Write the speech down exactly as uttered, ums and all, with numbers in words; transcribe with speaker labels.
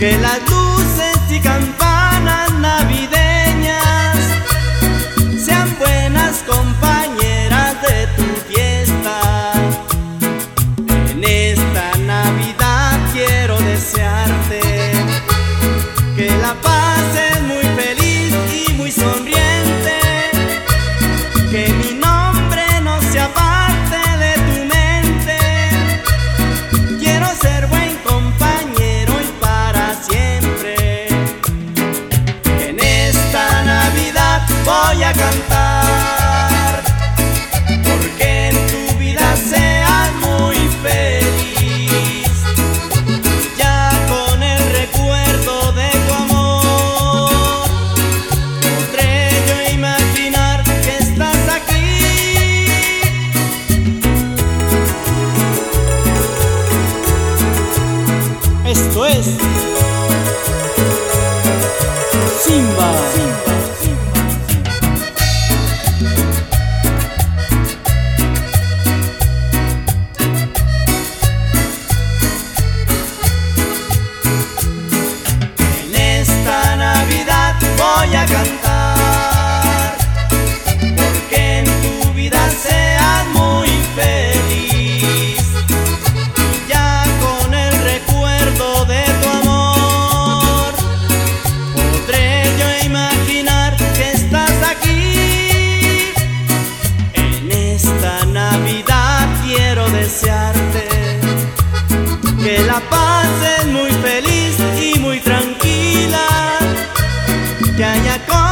Speaker 1: que las luces y campanas navideñas sean buenas compañeras de tu fiesta. En esta Navidad quiero desearte que la pases muy feliz y muy sonriente, que mi nombre no se aparte de tu mente. Quiero ser buen compañero y para siempre. En esta Navidad voy a cantar porque en tu vida seas muy feliz. Ya con el recuerdo de tu amor podré yo imaginar que estás aquí. Esto es Simba. En esta Navidad voy a cantar porque en tu vida seas muy feliz. Ya con el recuerdo de tu amor podré yo imaginar que estás aquí. En esta Navidad quiero desearte que la pases muy feliz y muy tranquila, que haya